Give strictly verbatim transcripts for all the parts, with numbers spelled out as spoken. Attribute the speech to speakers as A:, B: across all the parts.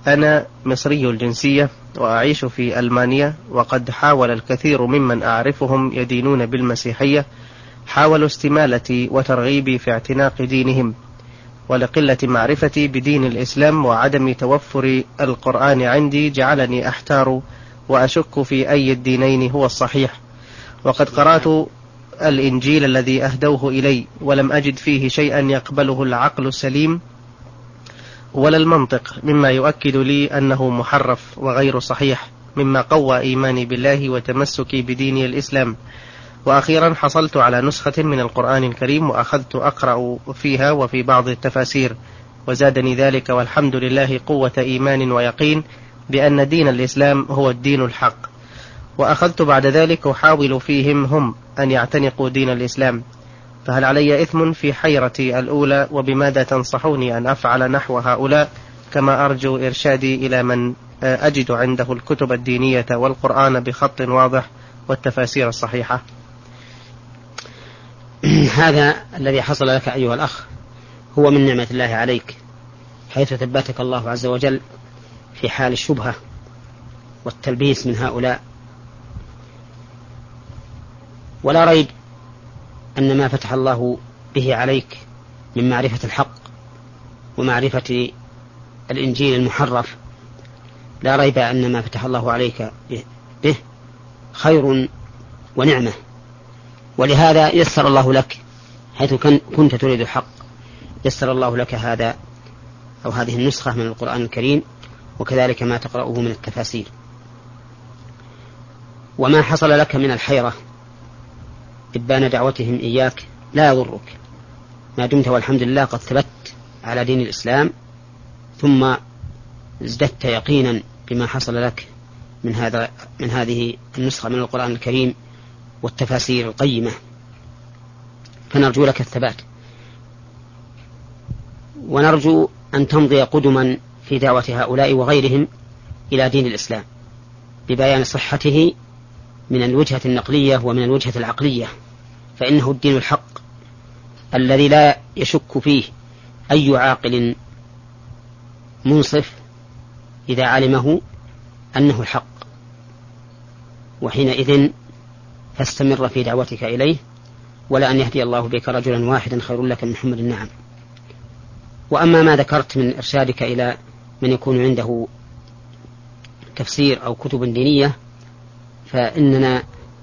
A: أنا مصري الجنسية وأعيش في ألمانيا، وقد حاول الكثير ممن أعرفهم يدينون بالمسيحية حاولوا استمالتي وترغيبي في اعتناق دينهم، ولقلة معرفتي بدين الإسلام وعدم توفر القرآن عندي جعلني أحتار وأشك في أي الدينين هو الصحيح. وقد قرأت الإنجيل الذي أهدوه إلي ولم أجد فيه شيئا يقبله العقل السليم ولا المنطق، مما يؤكد لي أنه محرف وغير صحيح، مما قوى إيماني بالله وتمسكي بدين الإسلام. وأخيرا حصلت على نسخة من القرآن الكريم وأخذت أقرأ فيها وفي بعض التفاسير، وزادني ذلك والحمد لله قوة إيمان ويقين بأن دين الإسلام هو الدين الحق. وأخذت بعد ذلك أحاول فيهم هم أن يعتنقوا دين الإسلام، فهل علي إثم في حيرتي الأولى؟ وبماذا تنصحوني أن أفعل نحو هؤلاء، كما أرجو إرشادي إلى من أجد عنده الكتب الدينية والقرآن بخط واضح والتفاسير الصحيحة؟
B: هذا الذي حصل لك أيها الأخ هو من نعمة الله عليك، حيث ثبتك الله عز وجل في حال الشبهة والتلبيس من هؤلاء. ولا ريب أن ما فتح الله به عليك من معرفة الحق ومعرفة الإنجيل المحرف، لا ريب أن ما فتح الله عليك به خير ونعمة، ولهذا يسر الله لك، حيث كنت تريد الحق يسر الله لك هذا أو هذه النسخة من القرآن الكريم، وكذلك ما تقرأه من التفاسير. وما حصل لك من الحيرة إبان دعوتهم إياك لا يضرك، ما دمت والحمد لله قد ثبت على دين الإسلام، ثم ازددت يقينا بما حصل لك من هذا من هذه النسخة من القرآن الكريم والتفاسير القيمة، فنرجو لك الثبات، ونرجو أن تمضي قدما في دعوة هؤلاء وغيرهم إلى دين الإسلام ببيان صحته من الوجهة النقلية ومن الوجهة العقلية، فإنه الدين الحق الذي لا يشك فيه أي عاقل منصف إذا علمه أنه الحق، وحينئذ فاستمر في دعوتك إليه، ولا أن يهدي الله بك رجلا واحدا خير لك من حمر النعم. وأما ما ذكرت من إرشادك إلى من يكون عنده تفسير أو كتب دينية، فإننا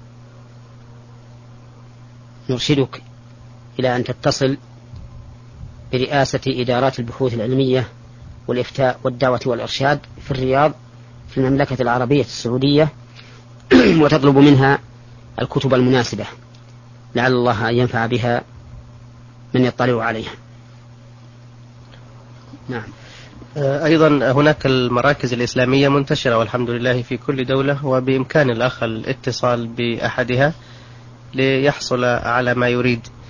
B: نرشدك إلى أن تتصل برئاسة إدارات البحوث العلمية والإفتاء والدعوة والإرشاد في الرياض في المملكة العربية السعودية وتطلب منها الكتب المناسبة، لعل الله أن ينفع بها من يطلع عليها. نعم.
A: أيضا هناك المراكز الإسلامية منتشرة والحمد لله في كل دولة، وبإمكان الأخ الاتصال بأحدها ليحصل على ما يريد.